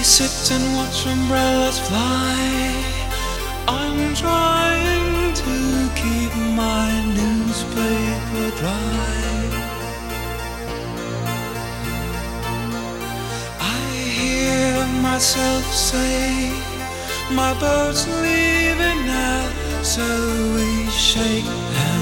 sit and watch umbrellas fly. I'm trying to keep my newspaper dry. I hear myself say, my boat's leaving now, so we shake hands.